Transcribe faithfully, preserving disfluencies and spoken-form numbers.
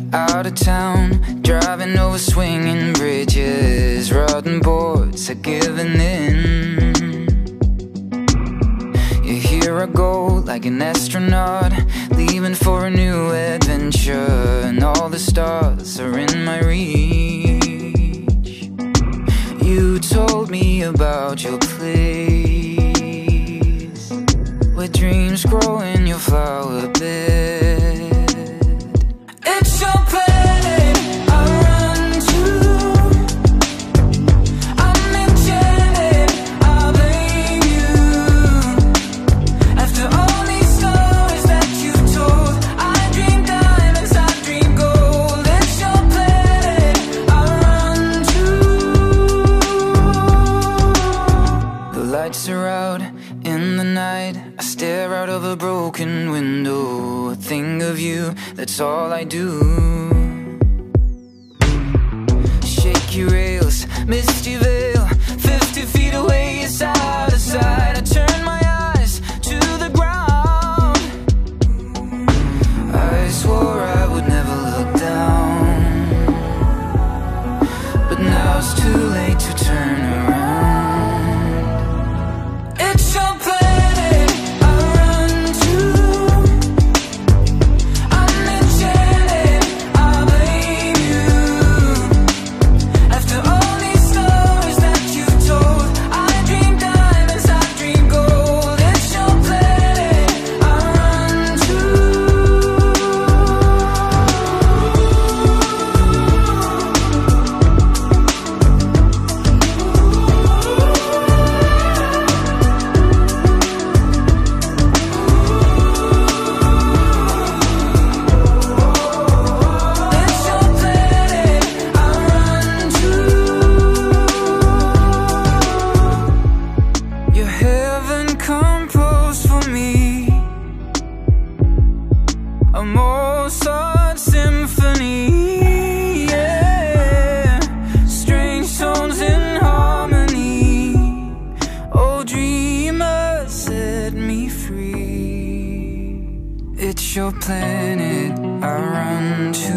out of town, driving over swinging bridges. Rotten boards are giving in. Yeah, here I go like an astronaut, leaving for a new adventure. And all the stars are in my reach. You told me about your place, where dreams grow in your flower bed. It's your planet I run to. I'm enchanted, I blame you. After all these stories that you've told, I dream diamonds, I dream gold. It's your planet I run to. The lights are out in the night, I stare out of a broken window. Think of you, that's all I do. Shaky rails, misty veil, fifty feet away, it's out of sight. I turn my eyes to the ground. I swore I would never look down, but now it's too late to turn around. It's your planet I run to. I'm enchanted, I blame you. After all these stories that you've told, I dream diamonds, I dream gold. It's your planet I run to. It's your planet I run to. Your heaven composed for me, a Mozart symphony. Yeah, strange tones in harmony. Oh, dreamer, set me free. It's your planet I run to.